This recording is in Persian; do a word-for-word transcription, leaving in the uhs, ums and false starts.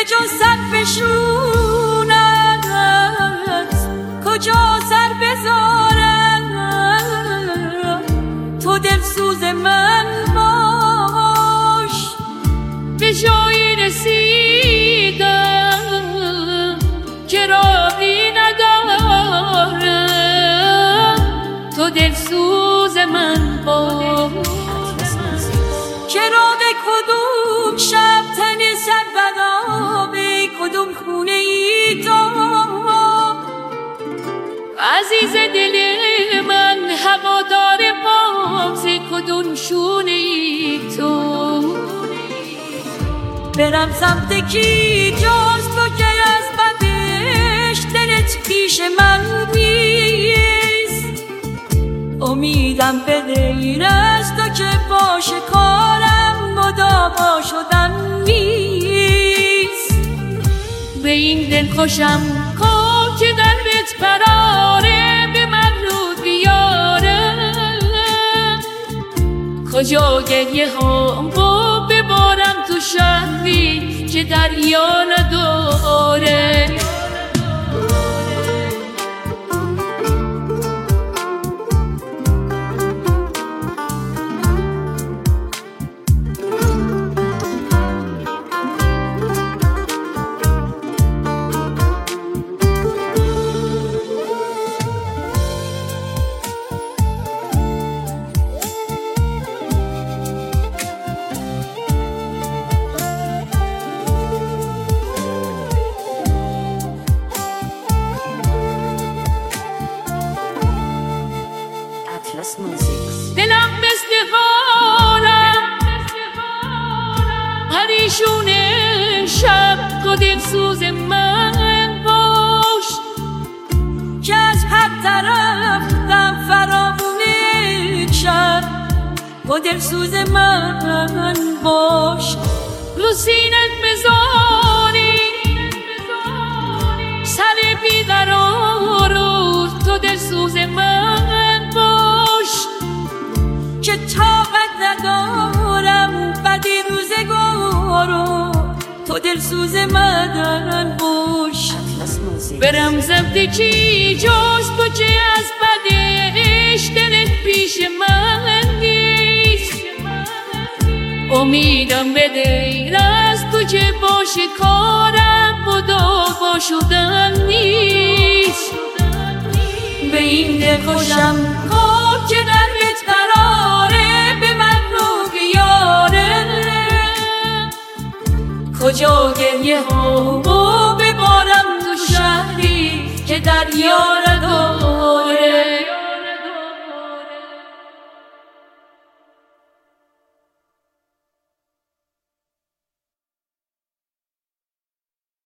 جز سر بشونت کجا سر بذارم؟ تو دلسوز من باش، به جایی رسیدم که راهی ندارم. تو دلسوز من باش، چرا به کدوم شب تن سر بنا، به کدوم خونه ای تو عزیز دل من، هوادار باز کدوم شونه ای تو. برم سمت کی جز تو که از بدش دلت پیش من نیست؟ امیدم به غیر از تو که باشه کارم مداوا شدن نیست. به این دل خوشم کن که دربت قراره به من رو بیاره. کجا گریه هم با ببارم تو شهری که دریا نداره. دلم مثل غارم پریشون شب، تو دلسوز من باش که از هر طرف دم فرامون شب. تو دلسوز من باش، رو سینت بذاری سر بیقرارو. تو دلسوز من باش که طاقت ندارم بدی روزگارو. تو دلسوز من باش، برم زمت کی جز تو که از بدش دلت پیش من نیست. امیدم به غیر از تو که باشه کارم مداوا شدن نیست. به این دل خوشم کن که دربت قراره به من رو بیاره. کجا گریه ها ببارم تو شهری که دریا نداره.